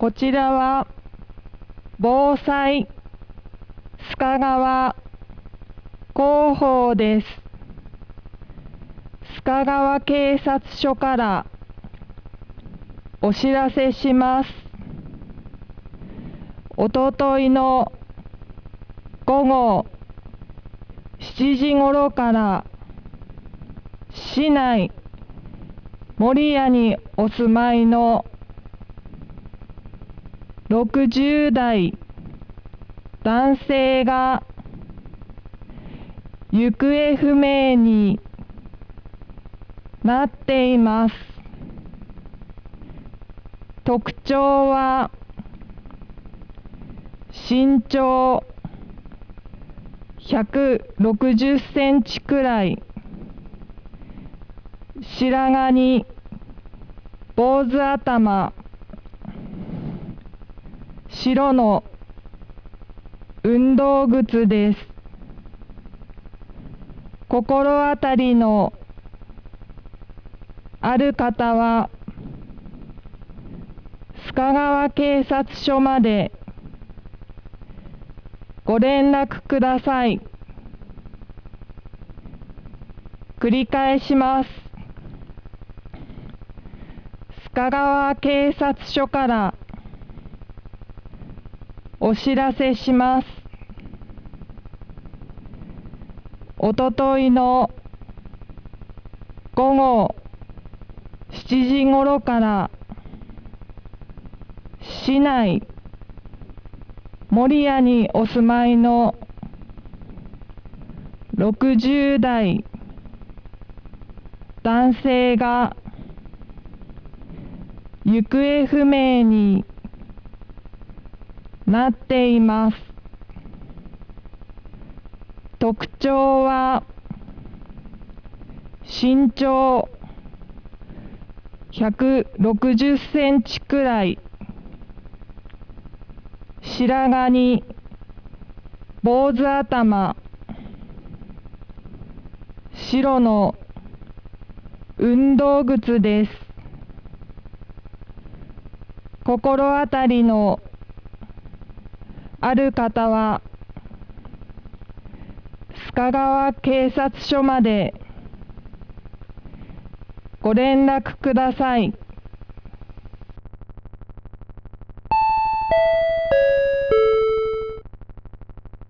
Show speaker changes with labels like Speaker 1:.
Speaker 1: こちらは防災須賀川広報です。須賀川警察署からお知らせします。おとといの午後7時ごろから市内守谷にお住まいの60代男性が行方不明になっています。特徴は身長160センチくらい、白髪に坊主頭、白の運動靴です。心当たりのある方は須賀川警察署までご連絡ください。繰り返します。須賀川警察署からお知らせします。おとといの午後7時ごろから市内守谷にお住まいの60代男性が行方不明になっています。特徴は身長160センチくらい、白髪に坊主頭、白の運動靴です。心当たりのある方は須賀川警察署までご連絡ください。